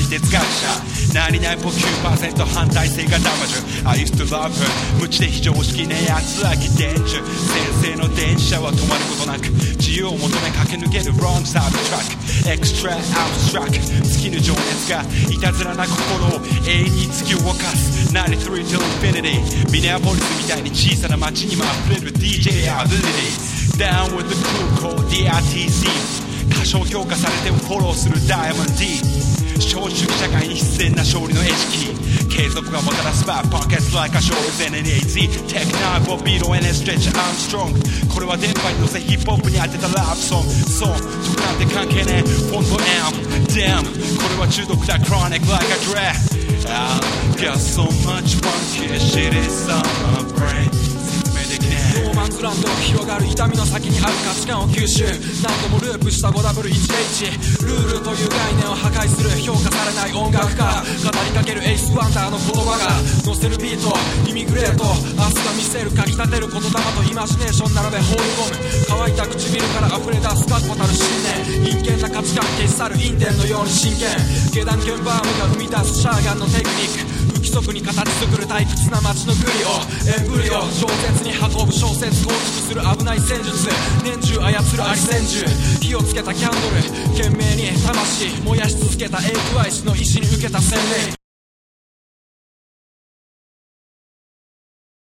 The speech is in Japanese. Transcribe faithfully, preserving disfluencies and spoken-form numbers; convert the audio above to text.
非哲学者 ナインティナインティナインきゅうパーセント 反対性がダマジュ I used to love her 無知で非常識なやつ飽き電柱先生の電車は止まることなく自由を求め駆け抜ける Wrong side of the track Extra abstract 尽きぬ情熱がいたずらな心を永遠に突き動かすナインティスリー till infinity ミネアポリスみたいに小さな街にも溢れる ディージェー ability Down with the cool code ディーアールティーシー 過小評価されてもフォローするダイヤモンド D 資本主義社会に必然な勝利の餌食継続がもたらすバーポケット like a show with エヌエーゼット テクナーボビーロ エヌエス ストレッチ I'm strong これは電波に乗せヒップホップに当てたラブソングそう得なんて関係ねえフォント M Damn これは中毒だ Chronic like a dread I've got so much funky shit is on my brain ノーマンズランド広がる痛みの先にある価値観を吸収何度もループした ごダブリューいちエイチ ルールという概念を破壊する評価されない音楽家語りかけるエイスワンダーの言葉が乗せるビートイミグレート明日が見せるかき立てる言霊とイマジネーション並べ放り込む乾いた唇から溢れ出す確固たる信念陰険な価値観消し去るインデンのように真剣下段剣バームが生み出すシャーガンのテクニック不規則に形作る退屈な街のグリをエンブリオ超絶に運ぶ小説構築する危ない戦術年中操るアリ戦銃火をつけたキャンドル懸命に魂燃やし続けたエイクワイスの意志に受けた洗礼